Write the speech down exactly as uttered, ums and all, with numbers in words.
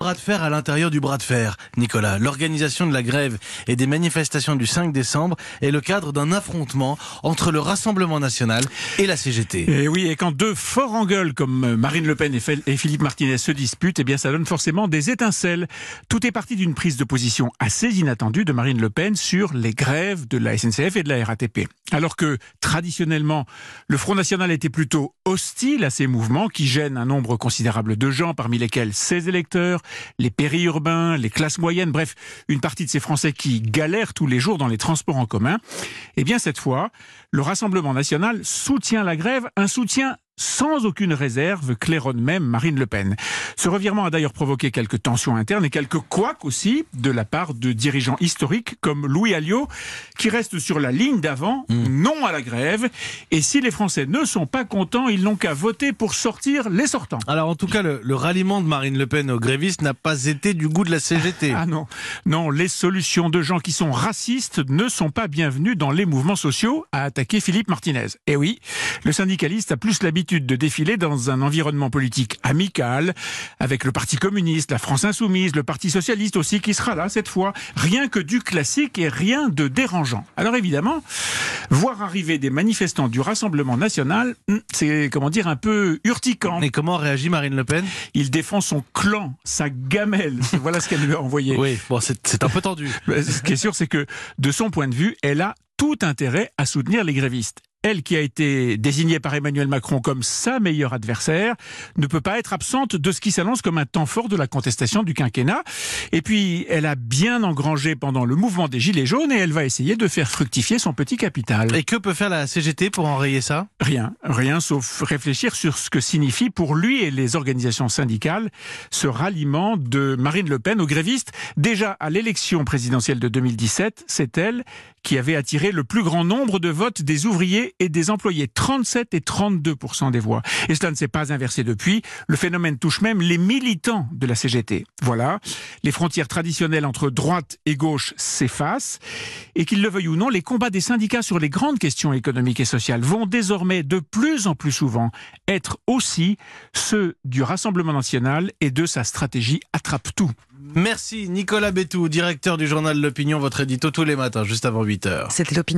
Bras de fer à l'intérieur du bras de fer, Nicolas. L'organisation de la grève et des manifestations du cinq décembre est le cadre d'un affrontement entre le Rassemblement national et la C G T. Et oui, et quand deux forts en gueule comme Marine Le Pen et Philippe Martinez se disputent, eh bien ça donne forcément des étincelles. Tout est parti d'une prise de position assez inattendue de Marine Le Pen sur les grèves de la S N C F et de la R A T P. Alors que, traditionnellement, le Front National était plutôt hostile à ces mouvements qui gênent un nombre considérable de gens, parmi lesquels ses électeurs, les périurbains, les classes moyennes, bref, une partie de ces Français qui galèrent tous les jours dans les transports en commun. Eh bien, cette fois, le Rassemblement national soutient la grève, un soutien sans aucune réserve, claironne même Marine Le Pen. Ce revirement a d'ailleurs provoqué quelques tensions internes et quelques couacs aussi de la part de dirigeants historiques comme Louis Alliot, qui reste sur la ligne d'avant, mmh. non à la grève. Et si les Français ne sont pas contents, ils n'ont qu'à voter pour sortir les sortants. Alors en tout cas, le, le ralliement de Marine Le Pen aux grévistes n'a pas été du goût de la C G T. Ah non, non, les solutions de gens qui sont racistes ne sont pas bienvenues dans les mouvements sociaux, a attaqué Philippe Martinez. Et oui, le syndicaliste a plus l'habitude de défiler dans un environnement politique amical, avec le Parti communiste, la France insoumise, le Parti socialiste aussi qui sera là cette fois. Rien que du classique et rien de dérangeant. Alors évidemment, voir arriver des manifestants du Rassemblement national, c'est, comment dire, un peu urticant. Et comment réagit Marine Le Pen ? Il défend son clan, sa gamelle. Voilà ce qu'elle lui a envoyé. Oui, bon, c'est, c'est un peu tendu. Ce qui est sûr, c'est que de son point de vue, elle a tout intérêt à soutenir les grévistes. Elle, qui a été désignée par Emmanuel Macron comme sa meilleure adversaire, ne peut pas être absente de ce qui s'annonce comme un temps fort de la contestation du quinquennat. Et puis, elle a bien engrangé pendant le mouvement des Gilets jaunes et elle va essayer de faire fructifier son petit capital. Et que peut faire la C G T pour enrayer ça ? Rien, rien sauf réfléchir sur ce que signifie pour lui et les organisations syndicales ce ralliement de Marine Le Pen aux grévistes. Déjà à l'élection présidentielle de deux mille dix-sept, c'est elle qui avait attiré le plus grand nombre de votes des ouvriers et des employés, trente-sept et trente-deux pour cent des voix. Et cela ne s'est pas inversé depuis. Le phénomène touche même les militants de la C G T. Voilà, les frontières traditionnelles entre droite et gauche s'effacent. Et qu'ils le veuillent ou non, les combats des syndicats sur les grandes questions économiques et sociales vont désormais de plus en plus souvent être aussi ceux du Rassemblement national et de sa stratégie attrape-tout. Merci Nicolas Bétou, directeur du journal L'Opinion, votre édito tous les matins, juste avant huit heures. C'était l'opinion.